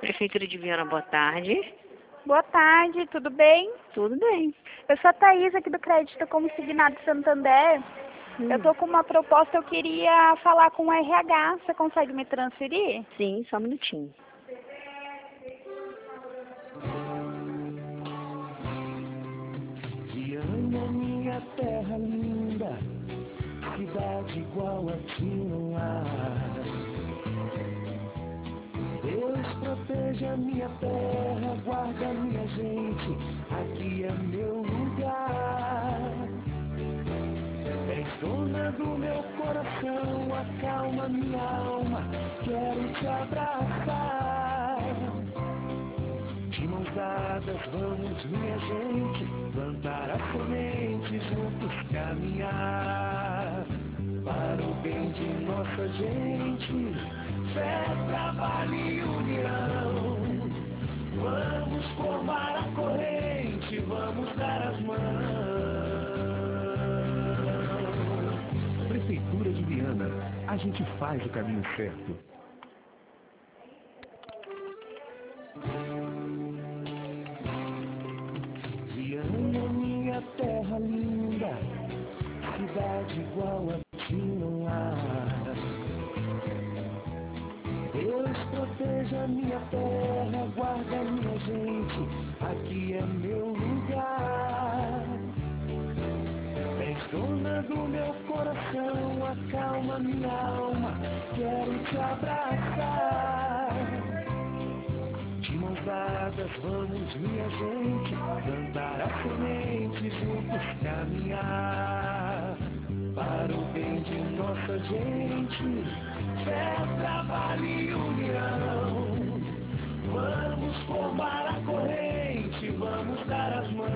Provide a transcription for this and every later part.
Prefeitura de Viana, boa tarde. Boa tarde, tudo bem? Tudo bem. Eu sou a Thaís, aqui do Crédito Consignado Santander. Eu tô com uma proposta, eu queria falar com o RH. Você consegue me transferir? Sim, só um minutinho. Viana, minha terra linda, cidade igual a ti não há. Deus proteja minha terra, guarda minha gente, aqui é meu lugar. És dona do meu coração, acalma minha alma, quero te abraçar. De mãos dadas vamos, minha gente, plantar a semente, juntos caminhar. Para o bem de nossa gente, fé, trabalho e união. Vamos formar a corrente, vamos dar as mãos. Prefeitura de Viana, a gente faz o caminho certo. Viana, minha terra linda, cidade igual a ti não há. Deus proteja minha terra, guarda minha gente, aqui é meu lugar. És dona do meu coração, acalma minha alma, quero te abraçar. De mãos dadas vamos, minha gente, plantar a semente, juntos caminhar. Para o bem de nossa gente, fé, trabalho e união. Vamos formar a corrente, vamos dar as mãos.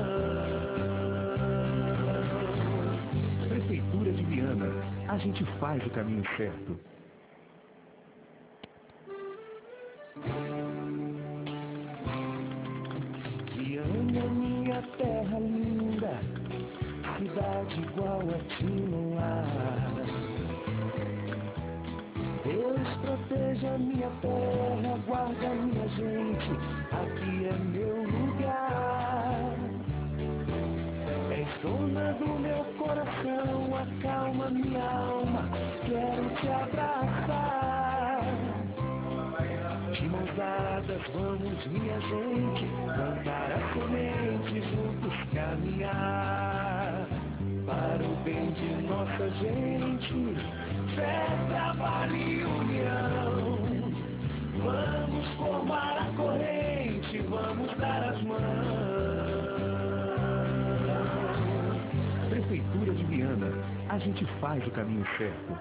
Prefeitura de Viana, a gente faz o caminho certo. Viana, minha terra linda, cidade igual a ti não há. Deus proteja minha terra, guarda minha gente, aqui é meu lugar. És dona do meu coração, acalma minha alma, quero te abraçar. De mãos dadas vamos, minha gente, plantar a semente, juntos caminhar. Para o bem de nossa gente, fé, trabalho e união. Vamos formar a corrente, vamos dar as mãos. Prefeitura de Viana, a gente faz o caminho certo.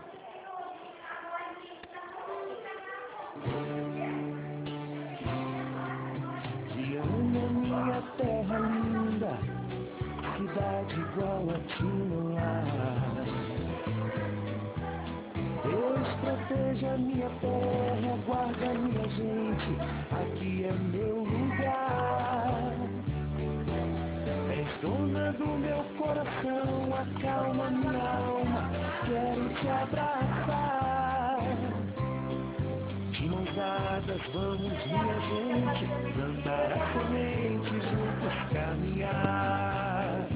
Viana, minha terra linda, cidade igual a ti não há. Deus proteja minha terra, guarda minha gente, aqui é meu lugar. És dona do meu coração, acalma minha alma, quero te abraçar. De mãos dadas vamos, minha gente, plantar a semente, juntos caminhar.